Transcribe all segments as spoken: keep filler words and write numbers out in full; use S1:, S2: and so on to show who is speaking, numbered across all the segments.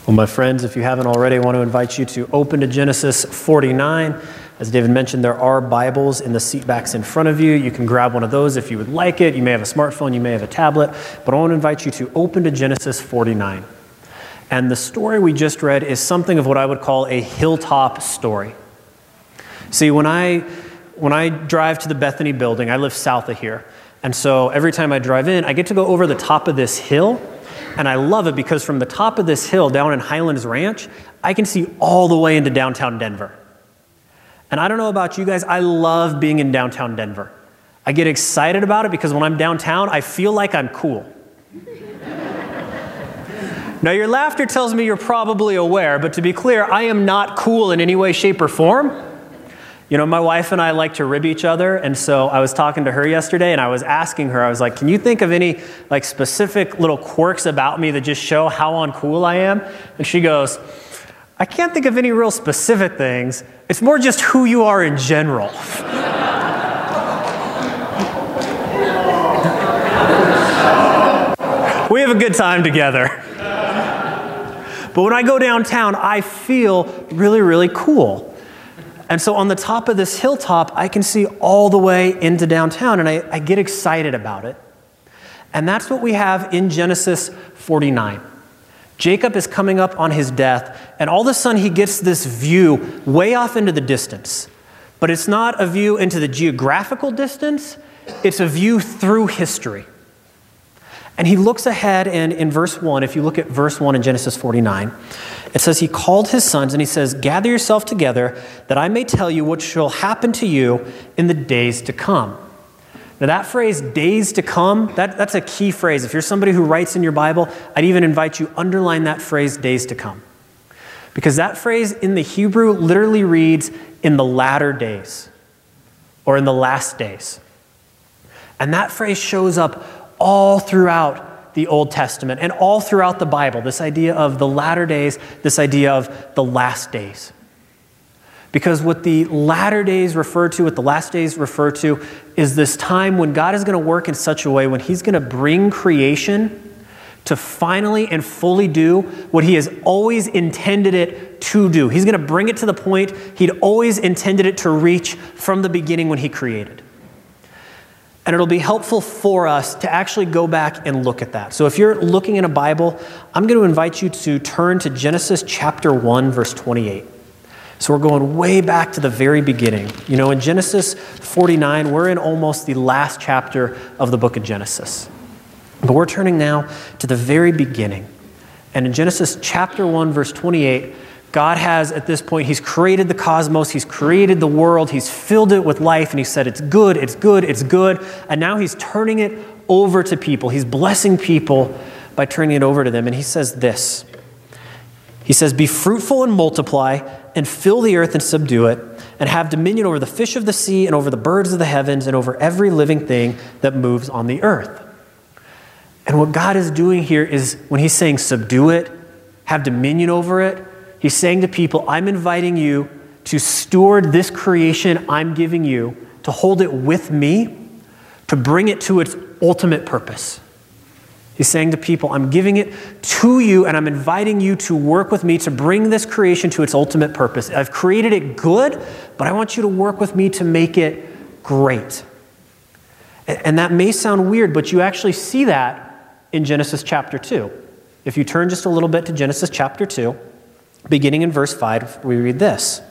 S1: Well, my friends, if you haven't already, I want to invite you to open to Genesis forty-nine. As David mentioned, there are Bibles in the seat backs in front of you. You can grab one of those if you would like it. You may have a smartphone, you may have a tablet, but I want to invite you to open to Genesis forty-nine. And the story we just read is something of what I would call a hilltop story. See, when I, when I drive to the Bethany building, I live south of here. And so every time I drive in, I get to go over the top of this hill. And I love it because from the top of this hill down in Highlands Ranch, I can see all the way into downtown Denver. And I don't know about you guys, I love being in downtown Denver. I get excited about it because when I'm downtown, I feel like I'm cool. Now, your laughter tells me you're probably aware, but to be clear, I am not cool in any way, shape, or form. You know, my wife and I like to rib each other, and so I was talking to her yesterday, and I was asking her, I was like, can you think of any like specific little quirks about me that just show how uncool I am? And she goes, I can't think of any real specific things. It's more just who you are in general. We have a good time together. But when I go downtown, I feel really, really cool. And so on the top of this hilltop, I can see all the way into downtown, and I, I get excited about it. And that's what we have in Genesis forty-nine. Jacob is coming up on his death, and all of a sudden he gets this view way off into the distance. But it's not a view into the geographical distance, it's a view through history. And he looks ahead, and in verse one, if you look at verse one in Genesis forty-nine, it says, he called his sons, and he says, gather yourself together, that I may tell you what shall happen to you in the days to come. Now that phrase, days to come, that, that's a key phrase. If you're somebody who writes in your Bible, I'd even invite you underline that phrase, days to come. Because that phrase in the Hebrew literally reads, in the latter days, or in the last days. And that phrase shows up all throughout the Old Testament and all throughout the Bible, this idea of the latter days, this idea of the last days. Because what the latter days refer to, what the last days refer to, is this time when God is going to work in such a way when he's going to bring creation to finally and fully do what he has always intended it to do. He's going to bring it to the point he'd always intended it to reach from the beginning when he created. And it'll be helpful for us to actually go back and look at that. So if you're looking in a Bible, I'm going to invite you to turn to Genesis chapter one, verse twenty-eight. So we're going way back to the very beginning. You know, in Genesis forty-nine, we're in almost the last chapter of the book of Genesis. But we're turning now to the very beginning. And in Genesis chapter one, verse twenty-eight, God has, at this point, he's created the cosmos, he's created the world, he's filled it with life, and he said, it's good, it's good, it's good. And now he's turning it over to people. He's blessing people by turning it over to them. And he says this. He says, be fruitful and multiply, and fill the earth and subdue it, and have dominion over the fish of the sea, and over the birds of the heavens, and over every living thing that moves on the earth. And what God is doing here is, when he's saying subdue it, have dominion over it, he's saying to people, I'm inviting you to steward this creation I'm giving you, to hold it with me, to bring it to its ultimate purpose. He's saying to people, I'm giving it to you, and I'm inviting you to work with me to bring this creation to its ultimate purpose. I've created it good, but I want you to work with me to make it great. And that may sound weird, but you actually see that in Genesis chapter two. If you turn just a little bit to Genesis chapter two, beginning in verse five, we read this.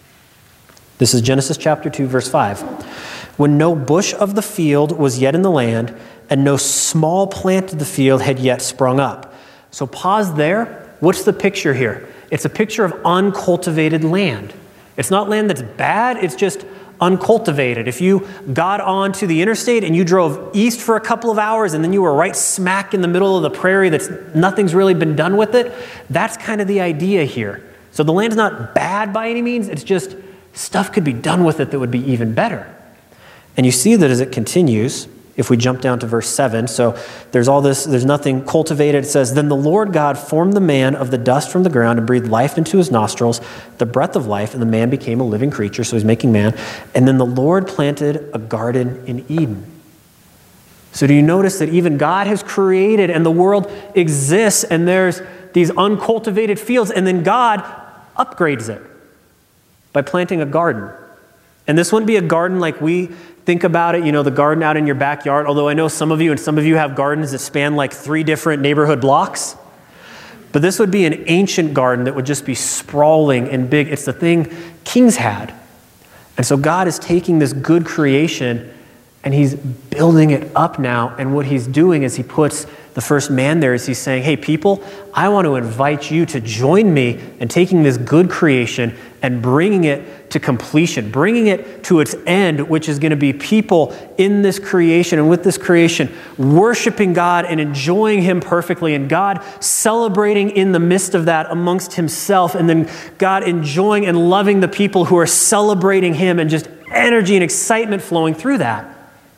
S1: This is Genesis chapter two, verse five. When no bush of the field was yet in the land, and no small plant of the field had yet sprung up. So pause there. What's the picture here? It's a picture of uncultivated land. It's not land that's bad, it's just uncultivated. If you got onto the interstate and you drove east for a couple of hours and then you were right smack in the middle of the prairie that's nothing's really been done with it, that's kind of the idea here. So the land's not bad by any means, it's just stuff could be done with it that would be even better. And you see that as it continues, if we jump down to verse seven, so there's all this, there's nothing cultivated. It says, then the Lord God formed the man of the dust from the ground and breathed life into his nostrils, the breath of life, and the man became a living creature, so he's making man. And then the Lord planted a garden in Eden. So do you notice that even God has created and the world exists, and there's these uncultivated fields, and then God upgrades it by planting a garden. And this wouldn't be a garden like we think about it, you know, the garden out in your backyard, although I know some of you and some of you have gardens that span like three different neighborhood blocks. But this would be an ancient garden that would just be sprawling and big. It's the thing kings had. And so God is taking this good creation and he's building it up now. And what he's doing is he puts the first man there, is he's saying, hey, people, I want to invite you to join me in taking this good creation and bringing it to completion, bringing it to its end, which is going to be people in this creation and with this creation worshiping God and enjoying him perfectly, and God celebrating in the midst of that amongst himself, and then God enjoying and loving the people who are celebrating him, and just energy and excitement flowing through that.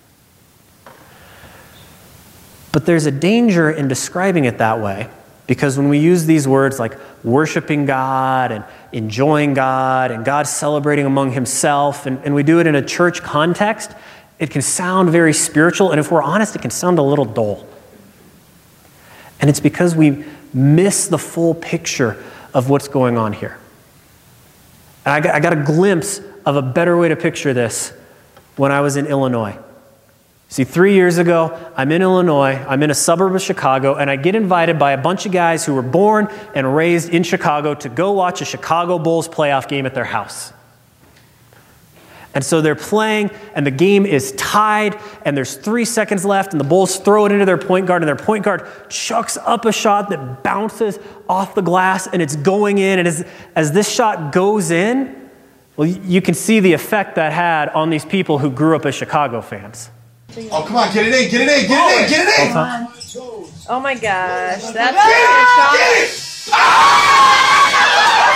S1: But there's a danger in describing it that way, because when we use these words like worshiping God and enjoying God and God celebrating among himself, and, and we do it in a church context, it can sound very spiritual, and if we're honest, it can sound a little dull. And it's because we miss the full picture of what's going on here. And I got, I got a glimpse of a better way to picture this when I was in Illinois. See, three years ago, I'm in Illinois, I'm in a suburb of Chicago, and I get invited by a bunch of guys who were born and raised in Chicago to go watch a Chicago Bulls playoff game at their house. And so they're playing, and the game is tied, and there's three seconds left, and the Bulls throw it into their point guard, and their point guard chucks up a shot that bounces off the glass, and it's going in, and as, as this shot goes in, well, you can see the effect that had on these people who grew up as Chicago fans.
S2: Oh, come on, get it in, get it in, get it in, get it in!
S3: Oh my gosh, that's a good shot.
S2: Get it! Ah!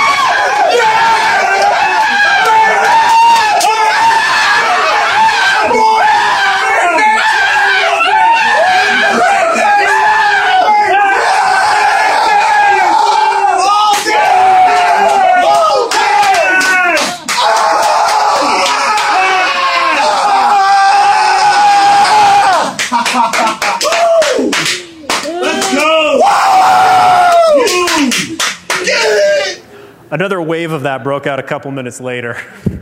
S1: Another wave of that broke out a couple minutes later.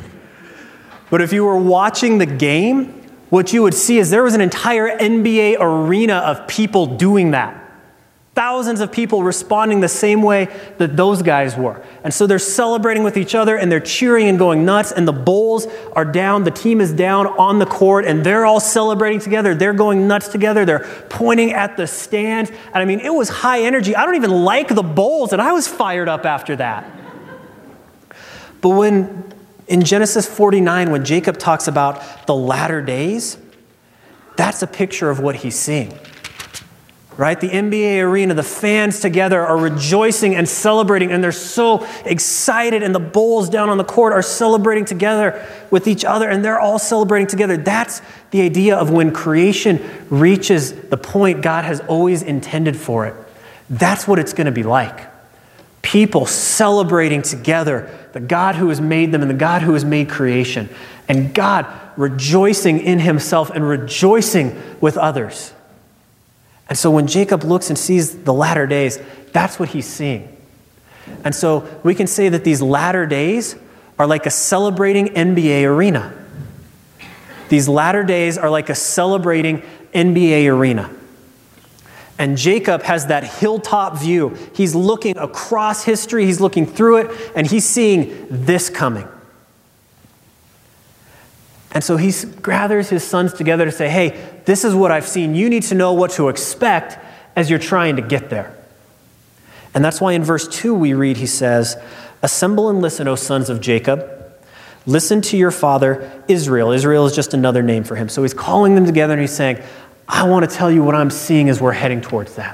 S1: But if you were watching the game, what you would see is there was an entire N B A arena of people doing that. Thousands of people responding the same way that those guys were. And so they're celebrating with each other, and they're cheering and going nuts, and the Bulls are down, the team is down on the court, and they're all celebrating together. They're going nuts together. They're pointing at the stands. And I mean, it was high energy. I don't even like the Bulls, and I was fired up after that. But when, in Genesis forty-nine, when Jacob talks about the latter days, that's a picture of what he's seeing. Right? The N B A arena, the fans together are rejoicing and celebrating, and they're so excited, and the Bulls down on the court are celebrating together with each other, and they're all celebrating together. That's the idea of when creation reaches the point God has always intended for it. That's what it's going to be like. People celebrating together the God who has made them and the God who has made creation, and God rejoicing in himself and rejoicing with others. And so when Jacob looks and sees the latter days, that's what he's seeing. And so we can say that these latter days are like a celebrating N B A arena. These latter days are like a celebrating N B A arena. And Jacob has that hilltop view. He's looking across history, he's looking through it, and he's seeing this coming. And so he gathers his sons together to say, hey, this is what I've seen. You need to know what to expect as you're trying to get there. And that's why in verse two we read, he says, assemble and listen, O sons of Jacob. Listen to your father Israel. Israel is just another name for him. So he's calling them together and he's saying, I want to tell you what I'm seeing as we're heading towards that.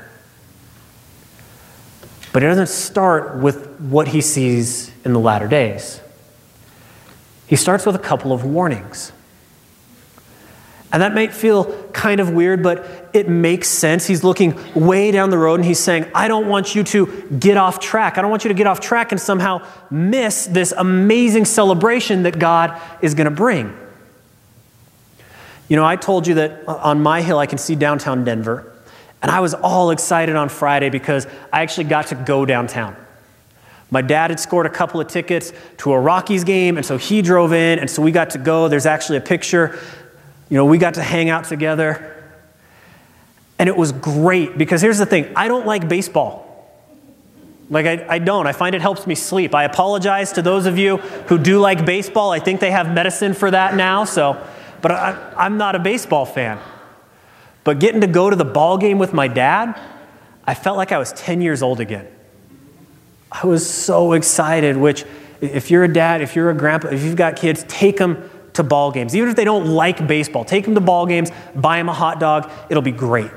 S1: But it doesn't start with what he sees in the latter days. He starts with a couple of warnings. And that might feel kind of weird, but it makes sense. He's looking way down the road and he's saying, I don't want you to get off track. I don't want you to get off track and somehow miss this amazing celebration that God is going to bring. You know, I told you that on my hill I can see downtown Denver. And I was all excited on Friday because I actually got to go downtown. My dad had scored a couple of tickets to a Rockies game, and so he drove in, and so we got to go. There's actually a picture. You know, we got to hang out together. And it was great because here's the thing. I don't like baseball. Like, I, I don't. I find it helps me sleep. I apologize to those of you who do like baseball. I think they have medicine for that now, so, but I, I'm not a baseball fan. But getting to go to the ball game with my dad, I felt like I was ten years old again. I was so excited, which if you're a dad, if you're a grandpa, if you've got kids, take them to ball games. Even if they don't like baseball, take them to ball games, buy them a hot dog. It'll be great.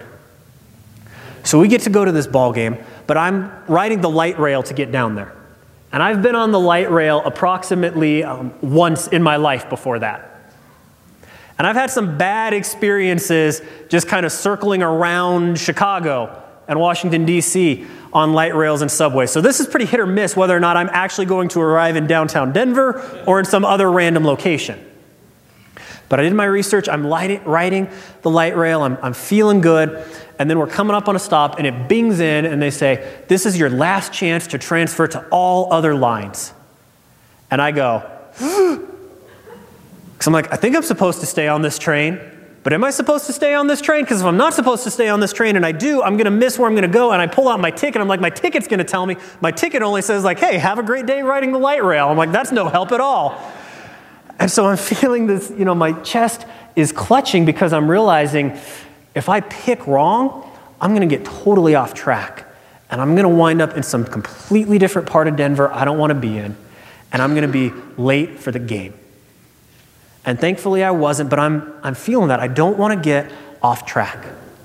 S1: So we get to go to this ball game, but I'm riding the light rail to get down there. And I've been on the light rail approximately um, once in my life before that. And I've had some bad experiences just kind of circling around Chicago and Washington, D C on light rails and subways. So this is pretty hit or miss whether or not I'm actually going to arrive in downtown Denver or in some other random location. But I did my research. I'm lighting, riding the light rail. I'm, I'm feeling good. And then we're coming up on a stop, and it bings in, and they say, this is your last chance to transfer to all other lines. And I go, because I'm like, I think I'm supposed to stay on this train, but am I supposed to stay on this train? Because if I'm not supposed to stay on this train and I do, I'm going to miss where I'm going to go. And I pull out my ticket. I'm like, my ticket's going to tell me. My ticket only says like, hey, have a great day riding the light rail. I'm like, that's no help at all. And so I'm feeling this, you know, my chest is clutching because I'm realizing if I pick wrong, I'm going to get totally off track. And I'm going to wind up in some completely different part of Denver I don't want to be in. And I'm going to be late for the game. And thankfully I wasn't, but I'm, I'm feeling that. I don't want to get off track.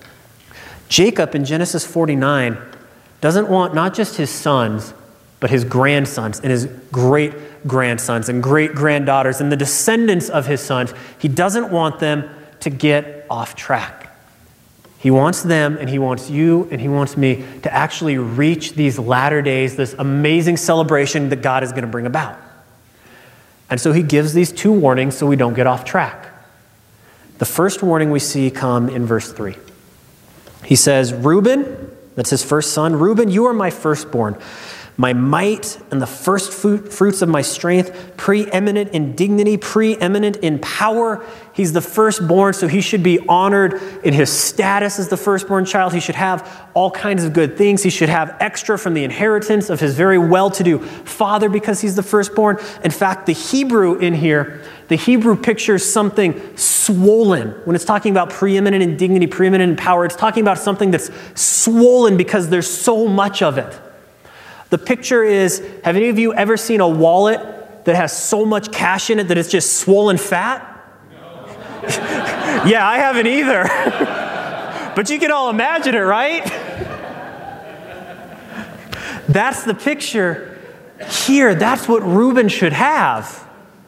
S1: Jacob in Genesis forty-nine doesn't want not just his sons, but his grandsons and his great-grandsons and great-granddaughters and the descendants of his sons. He doesn't want them to get off track. He wants them, and he wants you, and he wants me to actually reach these latter days, this amazing celebration that God is going to bring about. And so he gives these two warnings so we don't get off track. The first warning we see come in verse three. He says, Reuben, that's his first son, Reuben, you are my firstborn, my might and the first fruits of my strength, preeminent in dignity, preeminent in power. He's the firstborn, so he should be honored in his status as the firstborn child. He should have all kinds of good things. He should have extra from the inheritance of his very well-to-do father because he's the firstborn. In fact, the Hebrew in here, the Hebrew pictures something swollen. When it's talking about preeminent in dignity, preeminent in power, it's talking about something that's swollen because there's so much of it. The picture is, have any of you ever seen a wallet that has so much cash in it that it's just swollen fat? No. Yeah, I haven't either. But you can all imagine it, right? That's the picture here. That's what Reuben should have.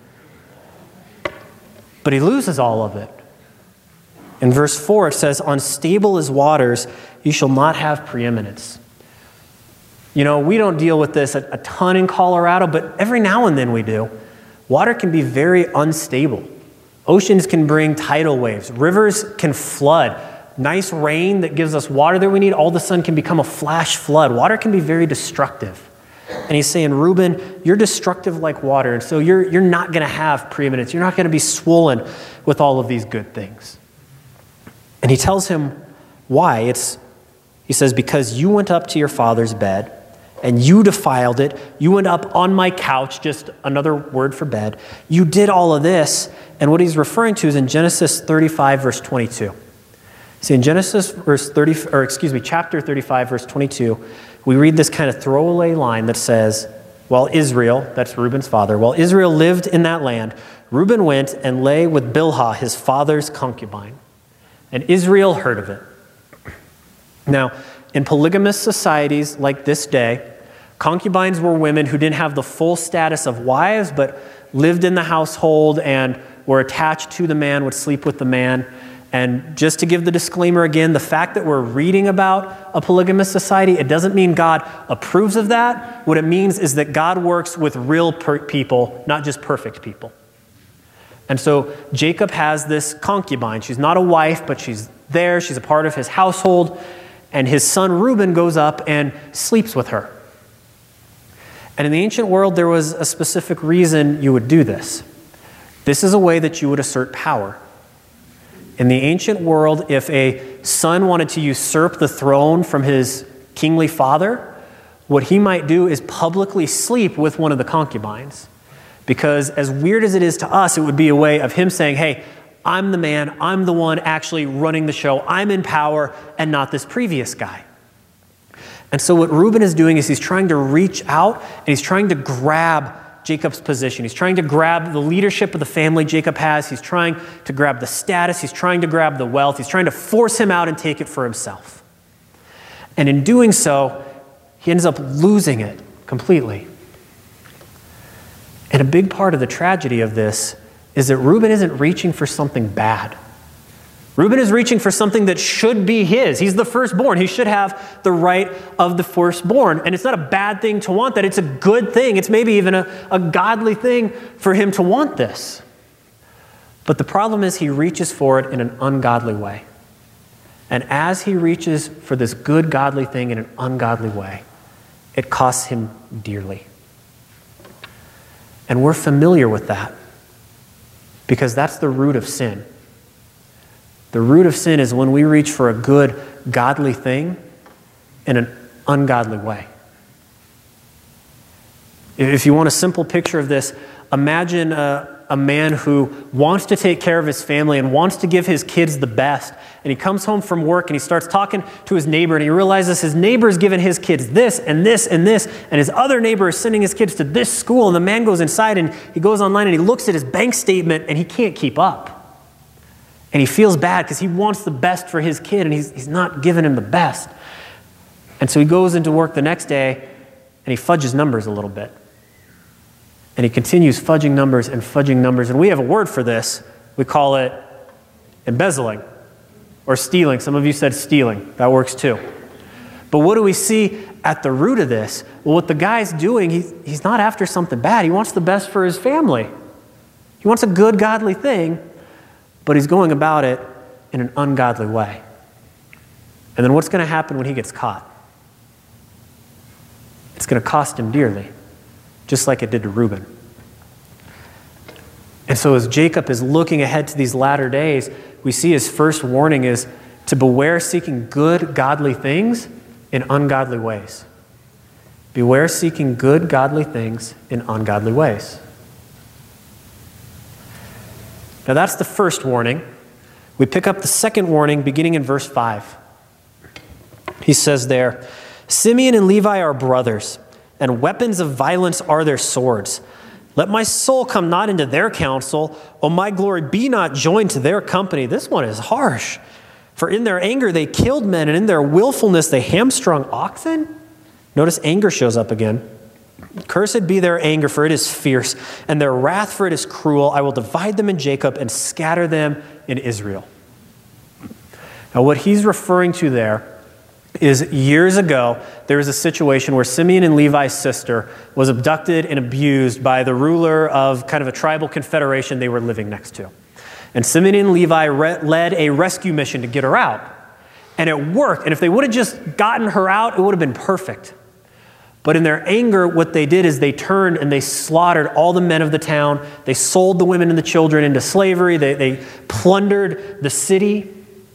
S1: But he loses all of it. In verse four, it says, unstable as waters, you shall not have preeminence. You know, we don't deal with this a, a ton in Colorado, but every now and then we do. Water can be very unstable. Oceans can bring tidal waves. Rivers can flood. Nice rain that gives us water that we need, all of a sudden can become a flash flood. Water can be very destructive. And he's saying, Reuben, you're destructive like water, and so you're, you're not going to have preeminence. You're not going to be swollen with all of these good things. And he tells him why. It's, he says, because you went up to your father's bed, and you defiled it. You went up on my couch, just another word for bed. You did all of this. And what he's referring to is in Genesis thirty-five, verse twenty-two. See, in Genesis verse thirty, or excuse me, chapter thirty-five, verse twenty-two, we read this kind of throwaway line that says, while Israel, that's Reuben's father, while Israel lived in that land, Reuben went and lay with Bilhah, his father's concubine. And Israel heard of it. Now, in polygamous societies like this day, concubines were women who didn't have the full status of wives, but lived in the household and were attached to the man, would sleep with the man. And just to give the disclaimer again, the fact that we're reading about a polygamous society, it doesn't mean God approves of that. What it means is that God works with real per- people, not just perfect people. And so Jacob has this concubine. She's not a wife, but she's there. She's a part of his household. and his son Reuben goes up and sleeps with her. And in the ancient world, there was a specific reason you would do this. This is a way that you would assert power. In the ancient world, if a son wanted to usurp the throne from his kingly father, what he might do is publicly sleep with one of the concubines. Because as weird as it is to us, it would be a way of him saying, hey, I'm the man, I'm the one actually running the show, I'm in power, and not this previous guy. And so what Reuben is doing is he's trying to reach out and he's trying to grab Jacob's position. He's trying to grab the leadership of the family Jacob has. He's trying to grab the status. He's trying to grab the wealth. He's trying to force him out and take it for himself. And in doing so, he ends up losing it completely. And a big part of the tragedy of this is that Reuben isn't reaching for something bad. Reuben is reaching for something that should be his. He's the firstborn. He should have the right of the firstborn. And it's not a bad thing to want that. It's a good thing. It's maybe even a, a godly thing for him to want this. But the problem is he reaches for it in an ungodly way. And as he reaches for this good, godly thing in an ungodly way, it costs him dearly. And we're familiar with that because that's the root of sin. The root of sin is when we reach for a good, godly thing in an ungodly way. If you want a simple picture of this, imagine a, a man who wants to take care of his family and wants to give his kids the best. And he comes home from work and he starts talking to his neighbor and he realizes his neighbor's given his kids this and this and this. And his other neighbor is sending his kids to this school. And the man goes inside and he goes online and he looks at his bank statement and he can't keep up. And he feels bad because he wants the best for his kid and he's, he's not giving him the best. And so he goes into work the next day and he fudges numbers a little bit. And he continues fudging numbers and fudging numbers. And we have a word for this. We call it embezzling or stealing. Some of you said stealing. That works too. But what do we see at the root of this? Well, what the guy's doing, he, he's not after something bad. He wants the best for his family. He wants a good, godly thing. But he's going about it in an ungodly way. And then what's going to happen when he gets caught? It's going to cost him dearly, just like it did to Reuben. And so as Jacob is looking ahead to these latter days, we see his first warning is to beware seeking good, godly things in ungodly ways. Beware seeking good, godly things in ungodly ways. Now that's the first warning. We pick up the second warning beginning in verse five. He says there, Simeon and Levi are brothers, and weapons of violence are their swords. Let my soul come not into their counsel, O my glory be not joined to their company. This one is harsh. For in their anger they killed men, and in their willfulness they hamstrung oxen. Notice anger shows up again. Cursed be their anger, for it is fierce, and their wrath, for it is cruel. I will divide them in Jacob and scatter them in Israel. Now, what he's referring to there is years ago, there was a situation where Simeon and Levi's sister was abducted and abused by the ruler of kind of a tribal confederation they were living next to. And Simeon and Levi re- led a rescue mission to get her out. And it worked. And if they would have just gotten her out, it would have been perfect. But in their anger, what they did is they turned and they slaughtered all the men of the town. They sold the women and the children into slavery. They, they plundered the city.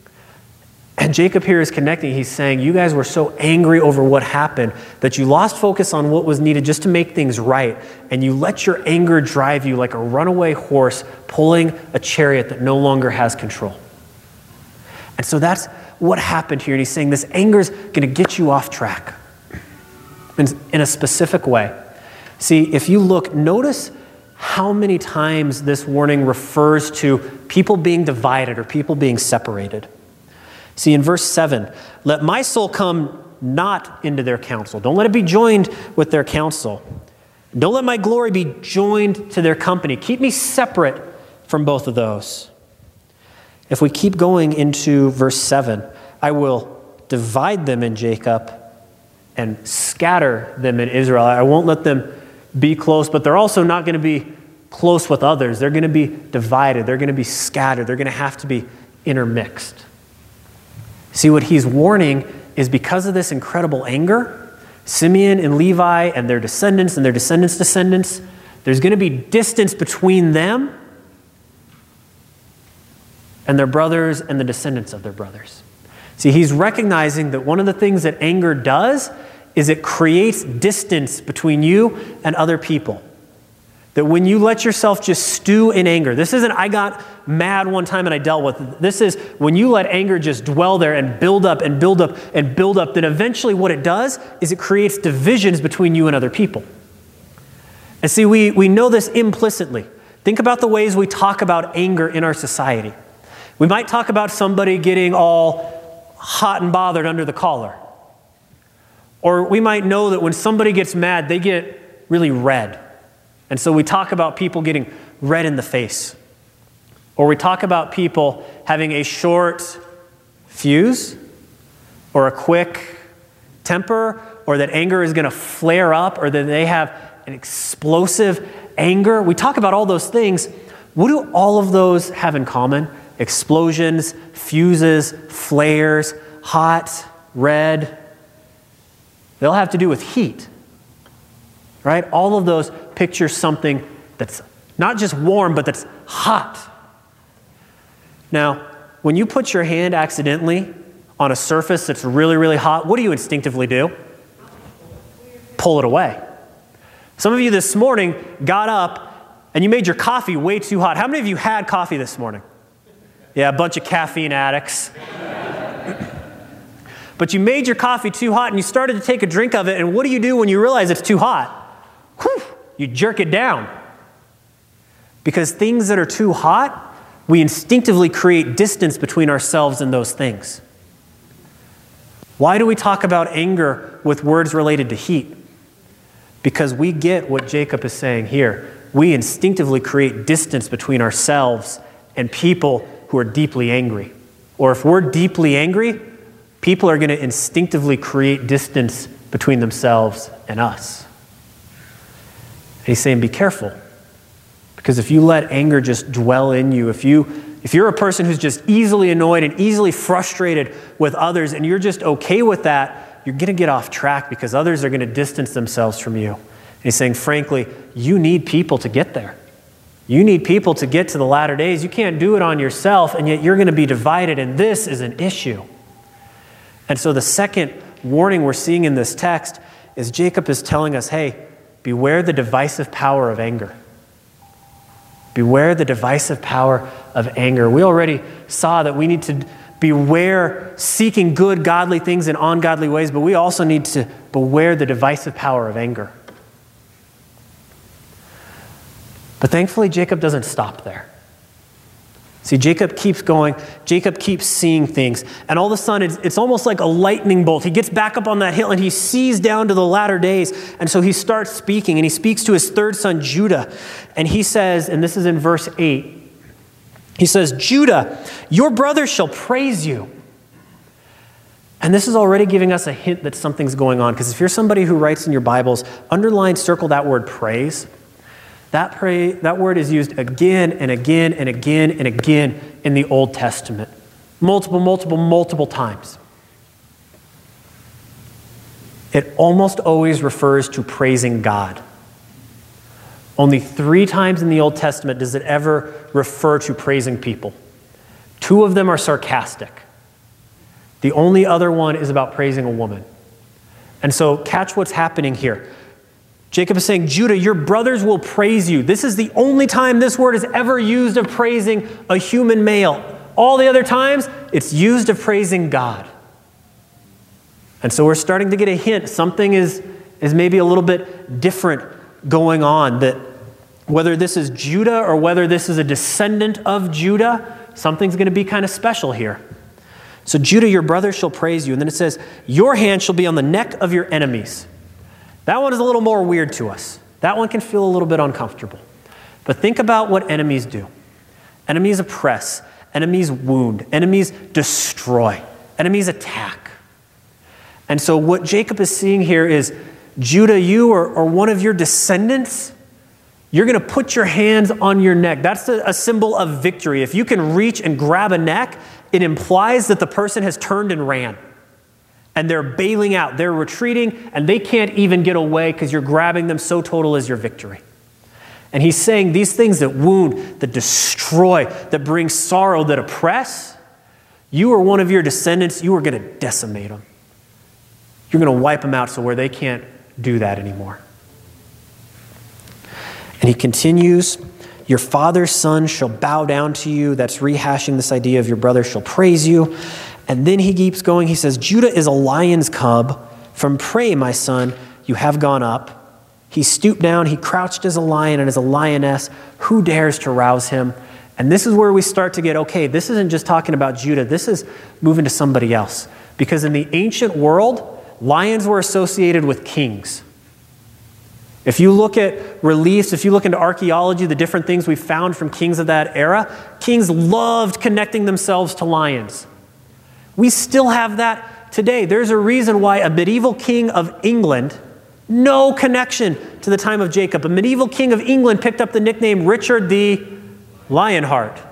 S1: And Jacob here is connecting. He's saying, you guys were so angry over what happened that you lost focus on what was needed just to make things right. And you let your anger drive you like a runaway horse pulling a chariot that no longer has control. And so that's what happened here. And he's saying this anger is going to get you off track. In a specific way. See, if you look, notice how many times this warning refers to people being divided or people being separated. See, in verse seven, let my soul come not into their counsel. Don't let it be joined with their counsel. Don't let my glory be joined to their company. Keep me separate from both of those. If we keep going into verse seven, I will divide them in Jacob and scatter them in Israel. I won't let them be close, but they're also not going to be close with others. They're going to be divided. They're going to be scattered. They're going to have to be intermixed. See, what he's warning is because of this incredible anger, Simeon and Levi and their descendants and their descendants' descendants, there's going to be distance between them and their brothers and the descendants of their brothers. See, he's recognizing that one of the things that anger does is it creates distance between you and other people. That when you let yourself just stew in anger, this isn't I got mad one time and I dealt with it. This is when you let anger just dwell there and build up and build up and build up, then eventually what it does is it creates divisions between you and other people. And see, we, we know this implicitly. Think about the ways we talk about anger in our society. We might talk about somebody getting all hot and bothered under the collar. Or we might know that when somebody gets mad, they get really red. And so we talk about people getting red in the face. Or we talk about people having a short fuse or a quick temper, or that anger is going to flare up, or that they have an explosive anger. We talk about all those things. What do all of those have in common? Explosions, fuses, flares, hot, red. They'll have to do with heat, right? All of those picture something that's not just warm, but that's hot. Now, when you put your hand accidentally on a surface that's really, really hot, what do you instinctively do? Pull it away. Some of you this morning got up and you made your coffee way too hot. How many of you had coffee this morning? Yeah, a bunch of caffeine addicts. But you made your coffee too hot and you started to take a drink of it, and what do you do when you realize it's too hot? Whew, you jerk it down. Because things that are too hot, we instinctively create distance between ourselves and those things. Why do we talk about anger with words related to heat? Because we get what Jacob is saying here. We instinctively create distance between ourselves and people who are deeply angry. Or if we're deeply angry, people are going to instinctively create distance between themselves and us. And he's saying, be careful. Because if you let anger just dwell in you, if you if you're a person who's just easily annoyed and easily frustrated with others, and you're just okay with that, you're going to get off track because others are going to distance themselves from you. And he's saying, frankly, you need people to get there. You need people to get to the latter days. You can't do it on yourself, and yet you're going to be divided, and this is an issue. And so the second warning we're seeing in this text is Jacob is telling us, hey, beware the divisive power of anger. Beware the divisive power of anger. We already saw that we need to beware seeking good, godly things in ungodly ways, but we also need to beware the divisive power of anger. But thankfully, Jacob doesn't stop there. See, Jacob keeps going. Jacob keeps seeing things. And all of a sudden, it's, it's almost like a lightning bolt. He gets back up on that hill and he sees down to the latter days. And so he starts speaking, and he speaks to his third son, Judah. And he says, and this is in verse eight, he says, Judah, your brothers shall praise you. And this is already giving us a hint that something's going on. Because if you're somebody who writes in your Bibles, underline, circle that word praise. That, pray, that word is used again and again and again and again in the Old Testament. Multiple, multiple, multiple times. It almost always refers to praising God. Only three times in the Old Testament does it ever refer to praising people. Two of them are sarcastic. The only other one is about praising a woman. And so catch what's happening here. Jacob is saying, Judah, your brothers will praise you. This is the only time this word is ever used of praising a human male. All the other times, it's used of praising God. And so we're starting to get a hint. Something is, is maybe a little bit different going on. That whether this is Judah or whether this is a descendant of Judah, something's going to be kind of special here. So Judah, your brothers shall praise you. And then it says, your hand shall be on the neck of your enemies. That one is a little more weird to us. That one can feel a little bit uncomfortable. But think about what enemies do. Enemies oppress. Enemies wound. Enemies destroy. Enemies attack. And so what Jacob is seeing here is, Judah, you or, or one of your descendants, you're going to put your hands on your neck. That's a, a symbol of victory. If you can reach and grab a neck, it implies that the person has turned and ran. And they're bailing out, they're retreating, and they can't even get away because you're grabbing them, so total is your victory. And he's saying these things that wound, that destroy, that bring sorrow, that oppress, you or one of your descendants, you are going to decimate them. You're going to wipe them out so where they can't do that anymore. And he continues, your father's son shall bow down to you. That's rehashing this idea of your brother shall praise you. And then he keeps going. He says, Judah is a lion's cub. From prey, my son, you have gone up. He stooped down. He crouched as a lion and as a lioness. Who dares to rouse him? And this is where we start to get, okay, this isn't just talking about Judah. This is moving to somebody else. Because in the ancient world, lions were associated with kings. If you look at reliefs, if you look into archaeology, the different things we found from kings of that era, kings loved connecting themselves to lions. We still have that today. There's a reason why a medieval king of England, no connection to the time of Jacob, a medieval king of England picked up the nickname Richard the Lionheart.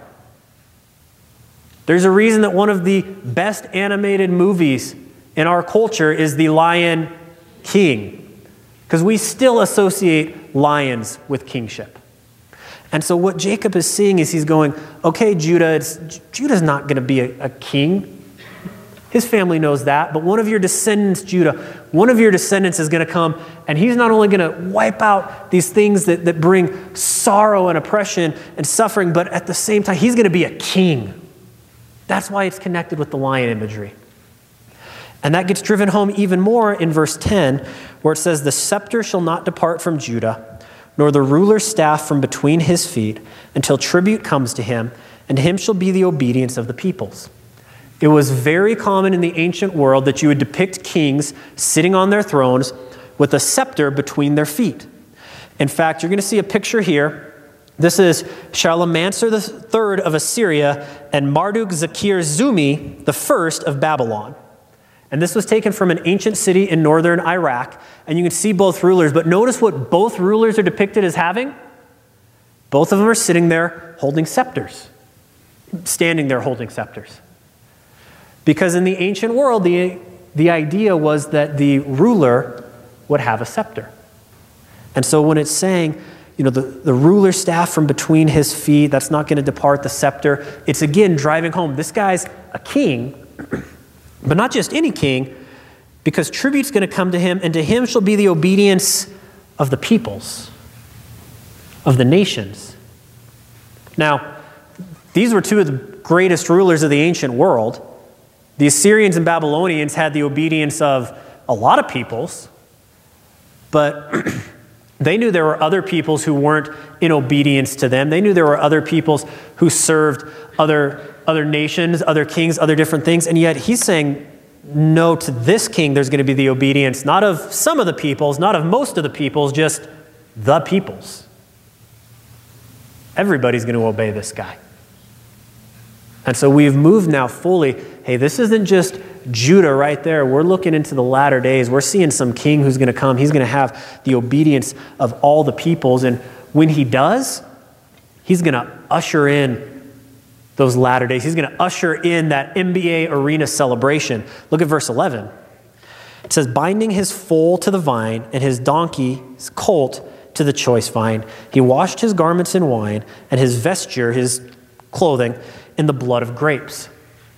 S1: There's a reason that one of the best animated movies in our culture is The Lion King, because we still associate lions with kingship. And so what Jacob is seeing is he's going, okay, Judah, it's, Judah's not going to be a, a king. His family knows that, but one of your descendants, Judah, one of your descendants is going to come, and he's not only going to wipe out these things that, that bring sorrow and oppression and suffering, but at the same time, he's going to be a king. That's why it's connected with the lion imagery. And that gets driven home even more in verse ten, where it says, the scepter shall not depart from Judah, nor the ruler's staff from between his feet, until tribute comes to him, and to him shall be the obedience of the peoples. It was very common in the ancient world that you would depict kings sitting on their thrones with a scepter between their feet. In fact, you're going to see a picture here. This is Shalmaneser the third of Assyria and Marduk-Zakir-Zumi the first of Babylon. And this was taken from an ancient city in northern Iraq. And you can see both rulers. But notice what both rulers are depicted as having. Both of them are sitting there holding scepters. Standing there holding scepters. Because in the ancient world, the, the idea was that the ruler would have a scepter. And so when it's saying, you know, the, the ruler's staff from between his feet, that's not going to depart the scepter, it's again driving home, this guy's a king, but not just any king, because tribute's going to come to him, and to him shall be the obedience of the peoples, of the nations. Now, these were two of the greatest rulers of the ancient world. The Assyrians and Babylonians had the obedience of a lot of peoples, but they knew there were other peoples who weren't in obedience to them. They knew there were other peoples who served other, other nations, other kings, other different things, and yet he's saying, no, to this king there's going to be the obedience, not of some of the peoples, not of most of the peoples, just the peoples. Everybody's going to obey this guy. And so we've moved now fully, hey, this isn't just Judah right there. We're looking into the latter days. We're seeing some king who's going to come. He's going to have the obedience of all the peoples. And when he does, he's going to usher in those latter days. He's going to usher in that N B A arena celebration. Look at verse eleven. It says, binding his foal to the vine and his donkey, his colt, to the choice vine. He washed his garments in wine and his vesture, his clothing, in the blood of grapes.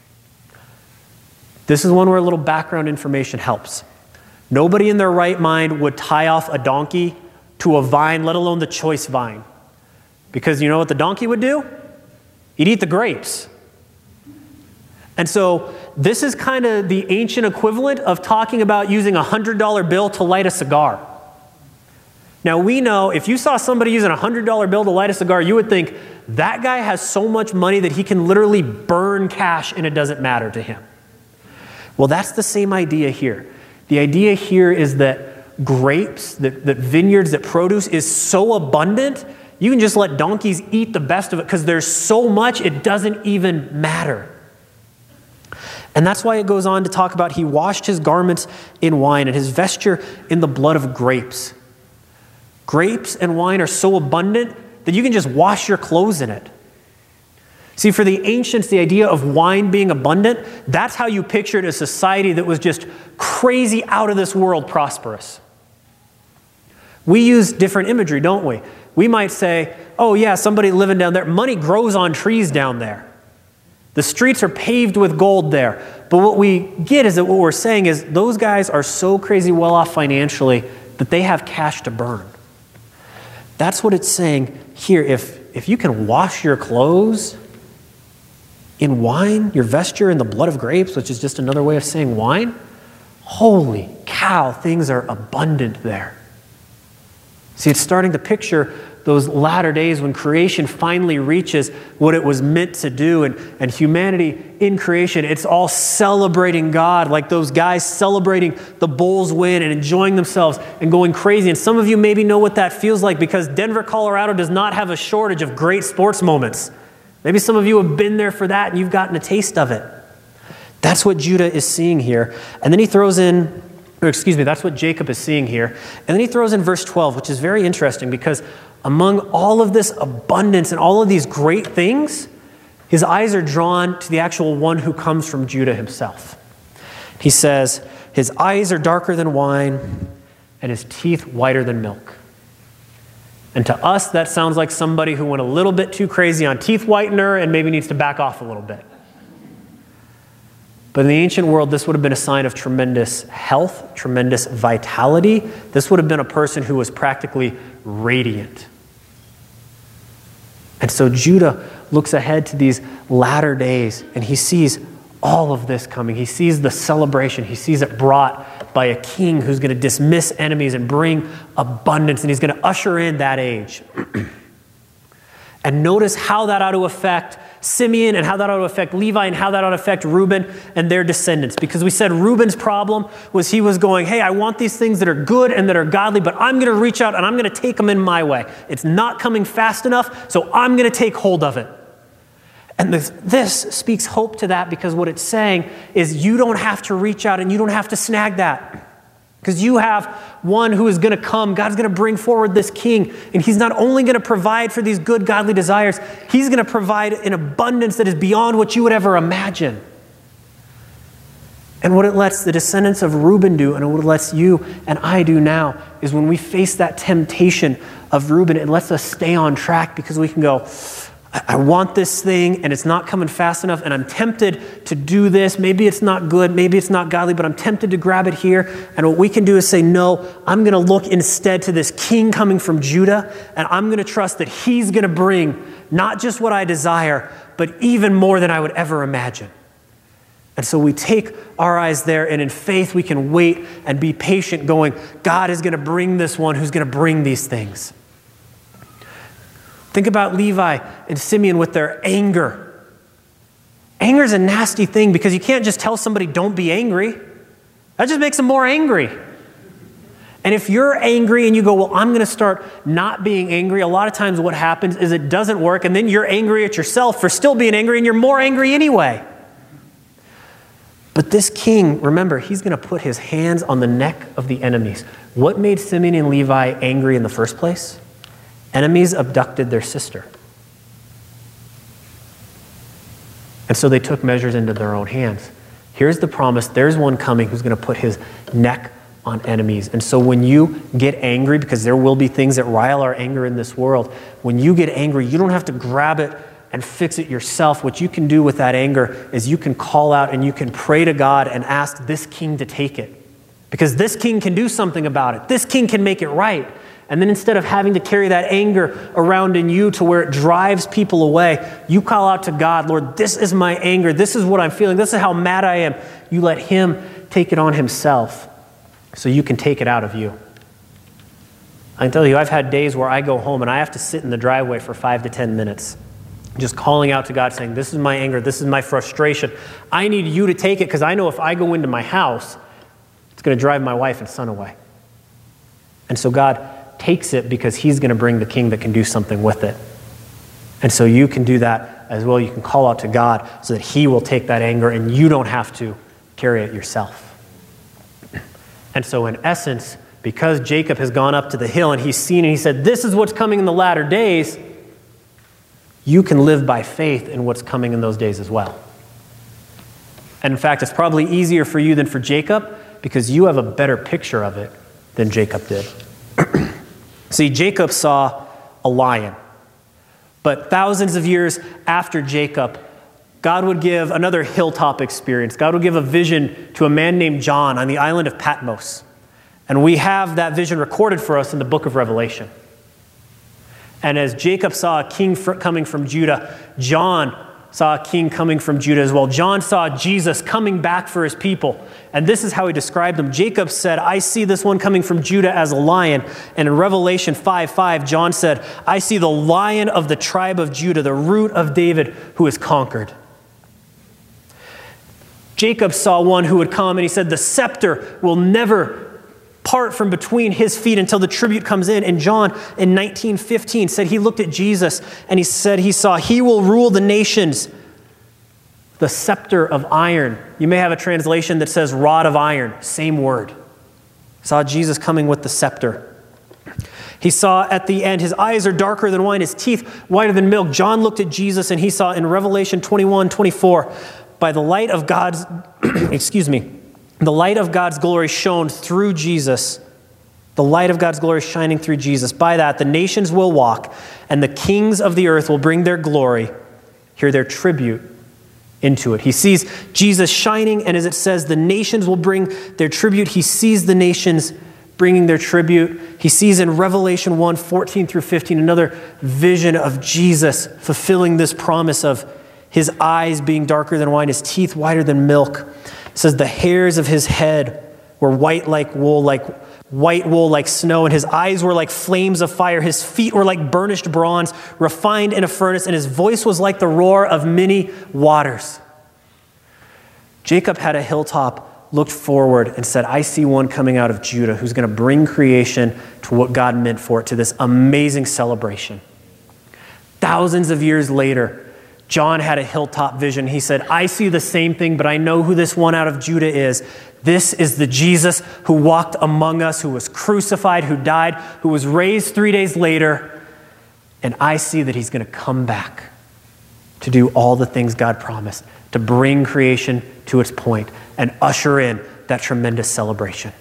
S1: This is one where a little background information helps. Nobody in their right mind would tie off a donkey to a vine, let alone the choice vine. Because you know what the donkey would do? He'd eat the grapes. And so this is kind of the ancient equivalent of talking about using a one hundred dollar bill to light a cigar. Now we know if you saw somebody using a one hundred dollar bill to light a cigar, you would think, that guy has so much money that he can literally burn cash and it doesn't matter to him. Well, that's the same idea here. The idea here is that grapes, that, that vineyards, that produce is so abundant, you can just let donkeys eat the best of it because there's so much it doesn't even matter. And that's why it goes on to talk about he washed his garments in wine and his vesture in the blood of grapes. Grapes and wine are so abundant that you can just wash your clothes in it. See, for the ancients, the idea of wine being abundant, that's how you pictured a society that was just crazy out of this world prosperous. We use different imagery, don't we? We might say, oh yeah, somebody living down there, money grows on trees down there. The streets are paved with gold there. But what we get is that what we're saying is those guys are so crazy well off financially that they have cash to burn. That's what it's saying here. If, if you can wash your clothes in wine, your vesture in the blood of grapes, which is just another way of saying wine, holy cow, things are abundant there. See, it's starting to picture those latter days when creation finally reaches what it was meant to do, and, and humanity in creation, it's all celebrating God, like those guys celebrating the Bulls win and enjoying themselves and going crazy. And some of you maybe know what that feels like because Denver, Colorado does not have a shortage of great sports moments. Maybe some of you have been there for that and you've gotten a taste of it. That's what Judah is seeing here. And then he throws in, or excuse me, that's what Jacob is seeing here. And then he throws in verse twelve, which is very interesting because among all of this abundance and all of these great things, his eyes are drawn to the actual one who comes from Judah himself. He says, his eyes are darker than wine and his teeth whiter than milk. And to us, that sounds like somebody who went a little bit too crazy on teeth whitener and maybe needs to back off a little bit. But in the ancient world, this would have been a sign of tremendous health, tremendous vitality. This would have been a person who was practically radiant. And so Judah looks ahead to these latter days and he sees all of this coming. He sees the celebration. He sees it brought by a king who's going to dismiss enemies and bring abundance, and he's going to usher in that age. And notice how that ought to affect Simeon and how that ought to affect Levi and how that ought to affect Reuben and their descendants. Because we said Reuben's problem was he was going, hey, I want these things that are good and that are godly, but I'm going to reach out and I'm going to take them in my way. It's not coming fast enough, so I'm going to take hold of it. And this, this speaks hope to that because what it's saying is you don't have to reach out and you don't have to snag that. Because you have one who is going to come. God's going to bring forward this king. And he's not only going to provide for these good godly desires, he's going to provide an abundance that is beyond what you would ever imagine. And what it lets the descendants of Reuben do, and what it lets you and I do now, is when we face that temptation of Reuben, it lets us stay on track because we can go, I want this thing and it's not coming fast enough and I'm tempted to do this. Maybe it's not good, maybe it's not godly, but I'm tempted to grab it here. And what we can do is say, no, I'm going to look instead to this king coming from Judah, and I'm going to trust that he's going to bring not just what I desire, but even more than I would ever imagine. And so we take our eyes there, and in faith we can wait and be patient going, God is going to bring this one who's going to bring these things. Think about Levi and Simeon with their anger. Anger is a nasty thing because you can't just tell somebody don't be angry. That just makes them more angry. And if you're angry and you go, well, I'm going to start not being angry, a lot of times what happens is it doesn't work, and then you're angry at yourself for still being angry, and you're more angry anyway. But this king, remember, he's going to put his hands on the neck of the enemies. What made Simeon and Levi angry in the first place? Enemies abducted their sister. And so they took measures into their own hands. Here's the promise. There's one coming who's going to put his neck on enemies. And so when you get angry, because there will be things that rile our anger in this world, when you get angry, you don't have to grab it and fix it yourself. What you can do with that anger is you can call out and you can pray to God and ask this king to take it. Because this king can do something about it. This king can make it right. And then instead of having to carry that anger around in you to where it drives people away, you call out to God, Lord, this is my anger. This is what I'm feeling. This is how mad I am. You let him take it on himself so you can take it out of you. I can tell you, I've had days where I go home and I have to sit in the driveway for five to ten minutes, just calling out to God saying, this is my anger. This is my frustration. I need you to take it because I know if I go into my house, it's going to drive my wife and son away. And so God takes it because he's going to bring the king that can do something with it. And so you can do that as well. You can call out to God so that he will take that anger and you don't have to carry it yourself. And so in essence, because Jacob has gone up to the hill and he's seen and he said, this is what's coming in the latter days, you can live by faith in what's coming in those days as well. And in fact, it's probably easier for you than for Jacob because you have a better picture of it than Jacob did. See, Jacob saw a lion. But thousands of years after Jacob, God would give another hilltop experience. God would give a vision to a man named John on the island of Patmos. And we have that vision recorded for us in the book of Revelation. And as Jacob saw a king coming from Judah, John saw a king coming from Judah as well. John saw Jesus coming back for his people. And this is how he described him. Jacob said, I see this one coming from Judah as a lion. And in Revelation five five, John said, I see the lion of the tribe of Judah, the root of David, who is conquered. Jacob saw one who would come, and he said, the scepter will never part from between his feet until the tribute comes in. And John in nineteen fifteen said he looked at Jesus and he said he saw he will rule the nations, the scepter of iron. You may have a translation that says rod of iron, same word. Saw Jesus coming with the scepter. He saw at the end, his eyes are darker than wine, his teeth whiter than milk. John looked at Jesus and he saw in Revelation twenty-one twenty-four, by the light of God's, excuse me, the light of God's glory shone through Jesus. The light of God's glory shining through Jesus. By that, the nations will walk, and the kings of the earth will bring their glory, hear their tribute into it. He sees Jesus shining, and as it says, the nations will bring their tribute. He sees the nations bringing their tribute. He sees in Revelation one, fourteen through fifteen, another vision of Jesus fulfilling this promise of his eyes being darker than wine, his teeth whiter than milk. It says the hairs of his head were white like wool, like white wool like snow, and his eyes were like flames of fire. His feet were like burnished bronze, refined in a furnace, and his voice was like the roar of many waters. Jacob had a hilltop, looked forward, and said, I see one coming out of Judah who's going to bring creation to what God meant for it, to this amazing celebration. Thousands of years later, John had a hilltop vision. He said, I see the same thing, but I know who this one out of Judah is. This is the Jesus who walked among us, who was crucified, who died, who was raised three days later. And I see that he's going to come back to do all the things God promised, to bring creation to its point and usher in that tremendous celebration.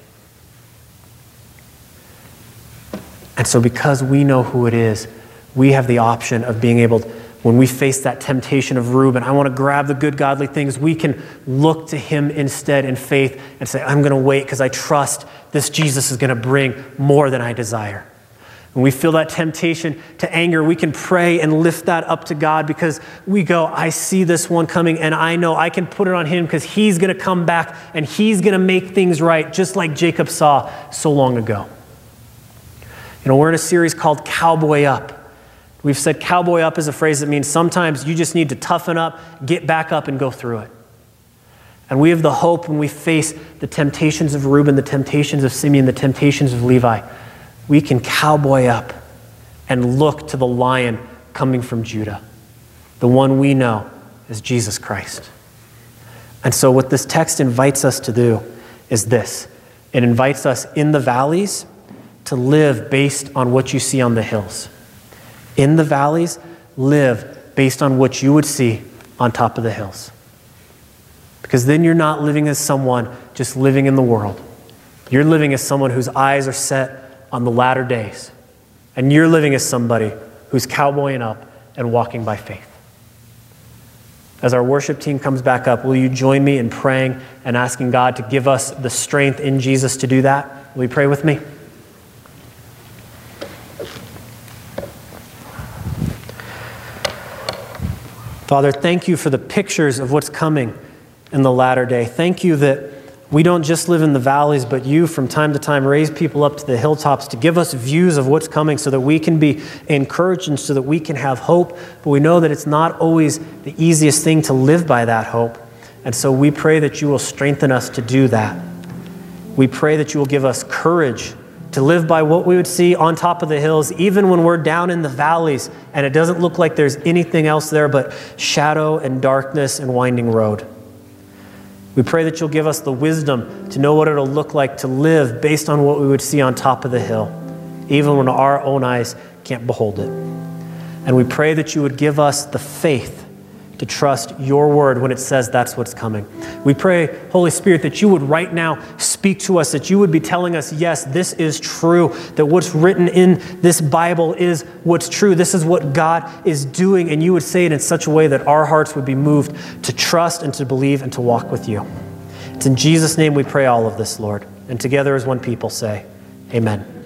S1: And so because we know who it is, we have the option of being able to, when we face that temptation of Reuben, I want to grab the good godly things, we can look to him instead in faith and say, I'm going to wait because I trust this Jesus is going to bring more than I desire. When we feel that temptation to anger, we can pray and lift that up to God because we go, I see this one coming and I know I can put it on him because he's going to come back and he's going to make things right just like Jacob saw so long ago. You know, we're in a series called Cowboy Up. We've said cowboy up is a phrase that means sometimes you just need to toughen up, get back up, and go through it. And we have the hope when we face the temptations of Reuben, the temptations of Simeon, the temptations of Levi, we can cowboy up and look to the lion coming from Judah, the one we know as Jesus Christ. And so what this text invites us to do is this. It invites us in the valleys to live based on what you see on the hills. In the valleys, live based on what you would see on top of the hills. Because then you're not living as someone just living in the world. You're living as someone whose eyes are set on the latter days. And you're living as somebody who's cowboying up and walking by faith. As our worship team comes back up, will you join me in praying and asking God to give us the strength in Jesus to do that? Will you pray with me? Father, thank you for the pictures of what's coming in the latter day. Thank you that we don't just live in the valleys, but you from time to time raise people up to the hilltops to give us views of what's coming so that we can be encouraged and so that we can have hope. But we know that it's not always the easiest thing to live by that hope. And so we pray that you will strengthen us to do that. We pray that you will give us courage to live by what we would see on top of the hills, even when we're down in the valleys and it doesn't look like there's anything else there but shadow and darkness and winding road. We pray that you'll give us the wisdom to know what it'll look like to live based on what we would see on top of the hill, even when our own eyes can't behold it. And we pray that you would give us the faith to trust your word when it says that's what's coming. We pray, Holy Spirit, that you would right now speak to us, that you would be telling us, yes, this is true, that what's written in this Bible is what's true. This is what God is doing, and you would say it in such a way that our hearts would be moved to trust and to believe and to walk with you. It's in Jesus' name we pray all of this, Lord. And together as one people say, amen.